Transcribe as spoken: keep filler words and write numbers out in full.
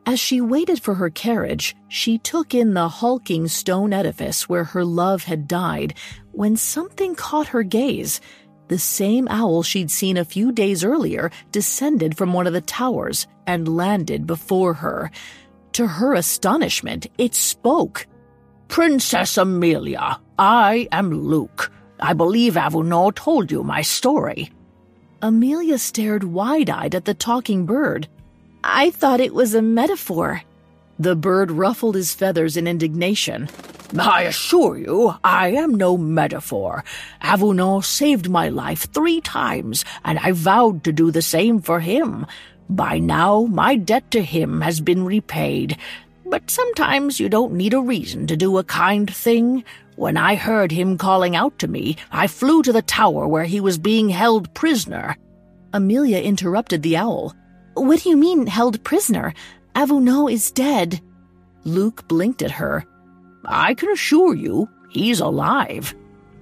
As she waited for her carriage, she took in the hulking stone edifice where her love had died when something caught her gaze. The same owl she'd seen a few days earlier descended from one of the towers and landed before her. To her astonishment, it spoke. "Princess Amelia, I am Luke. I believe Avuno told you my story." Amelia stared wide-eyed at the talking bird. "I thought it was a metaphor." The bird ruffled his feathers in indignation. "I assure you, I am no metaphor. Avuno saved my life three times, and I vowed to do the same for him. By now, my debt to him has been repaid. But sometimes you don't need a reason to do a kind thing. When I heard him calling out to me, I flew to the tower where he was being held prisoner." Amelia interrupted the owl. "What do you mean, held prisoner? Avuno is dead." Luke blinked at her. "I can assure you, he's alive.